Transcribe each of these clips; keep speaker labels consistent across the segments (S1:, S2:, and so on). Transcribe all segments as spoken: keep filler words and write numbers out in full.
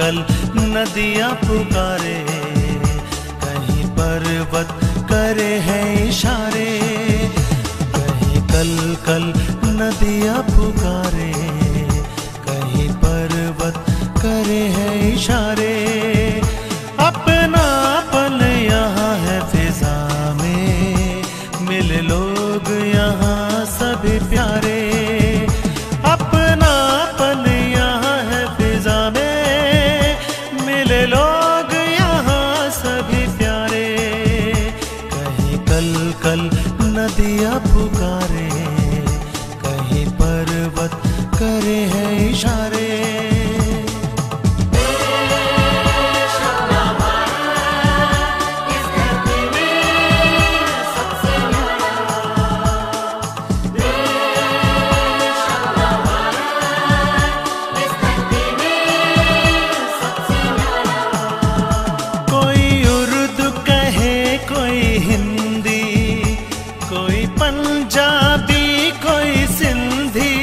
S1: कल नदियाँ पुकारे, कहीं पर्वत करे हैं इशारे। कहीं कल कल नदियाँ पुकारे, कहीं पर्वत करे हैं इशारे। अपनापन यहाँ है फिजा में, मिले लोग यहाँ सभी प्यारे। अपनापन यहाँ है फिजा में, मिले लोग यहाँ सभी प्यारे। कहीं कल कल नदियाँ पुकारे, कहीं पर्वत करे हैं इशारे। पंजाबी कोई सिंधी,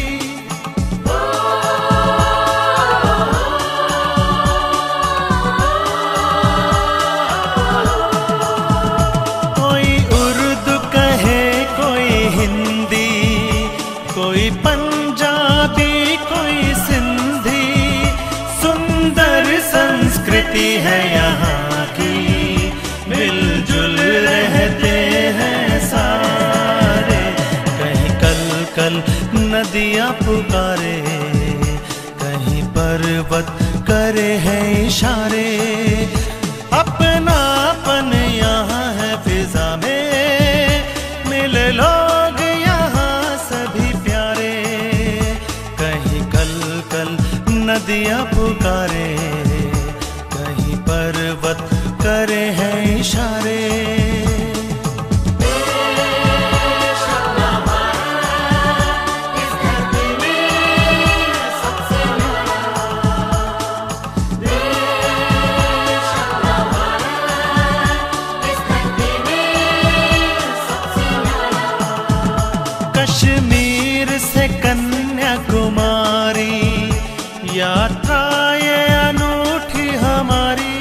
S1: कोई उर्दू कहे कोई हिंदी, कोई पंजाबी कोई सिंधी। सुंदर संस्कृति है यहाँ की, मिलजुल रहते हैं सारे। कहीं कल कल नदियाँ पुकारे, कहीं पर्वत करे हैं इशारे। अपनापन यहाँ है फिजा में, मिले लोग यहाँ सभी प्यारे। कहीं कल कल नदियाँ पुकारे, कहीं पर्वत करे हैं इशारे। कश्मीर से कन्याकुमारी, यात्रा ये अनूठी हमारी।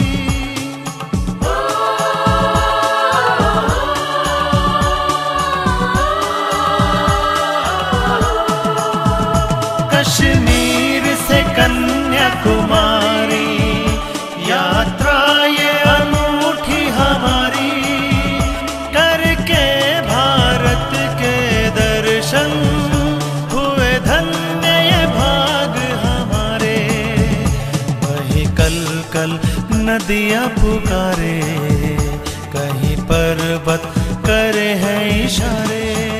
S1: कश्मीर से कन्याकुमारी, यात्रा ये अनूठी हमारी। करके भारत के दर्शन, हुए धन्य ये भाग हमारे। वही कल कल नदियाँ पुकारे, कहीं पर्वत करे हैं इशारे।